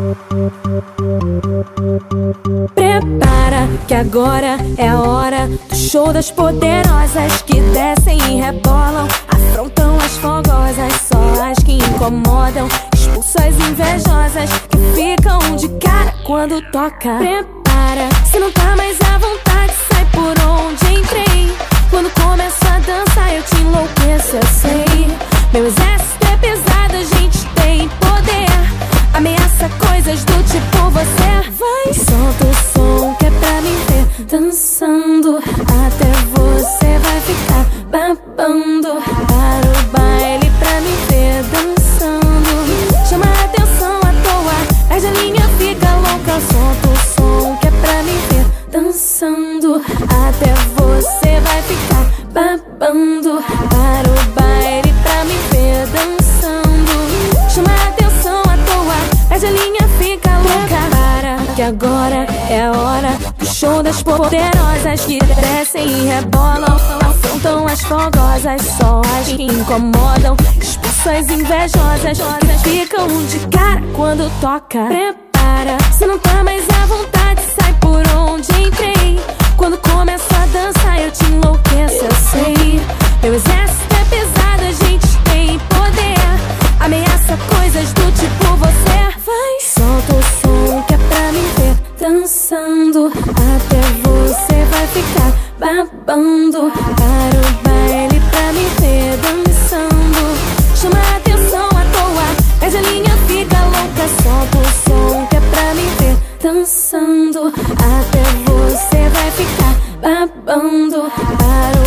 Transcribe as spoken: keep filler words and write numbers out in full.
Prepara que agora é a hora do show das poderosas que descem e rebolam, afrontam as fogosas, só as que incomodam, expulsam as invejosas que ficam de cara quando toca. Prepara, se não tá mais à vontade, sai por onde entrei. Quando começo a dançar eu te enlouqueço, eu sei. Meu exército é pesado, a gente tem poder, ameaça coisas do tipo você. Vai, solta o som que é pra me ver dançando, até você vai ficar babando. Para o baile pra me ver dançando, chama a atenção à toa, perde a linha, fica louca. Solta o som que é pra me ver dançando, até você vai ficar babando. Para o baile pra me ver dançando, chama a atenção à toa, perde a linha, fica louca. Para que agora é a hora do show das poderosas que descem e rebolam, afrontam as fogosas, só as que incomodam, expulsam as invejosas que ficam de cara quando toca. Prepara, se não tá mais à vontade, sai por onde entrei. Quando começo a dançar eu te enlouqueço, eu sei. Meu exército é pesado, a gente tem poder, ameaça coisas do tipo você. Vai, solta o som que é pra me ver dançando, até você vai ficar babando. Para o baile pra me ver dançando, chama a atenção à toa, perde a linha, fica louca. Solta o som que é pra me ver dançando, até você vai ficar babando. Para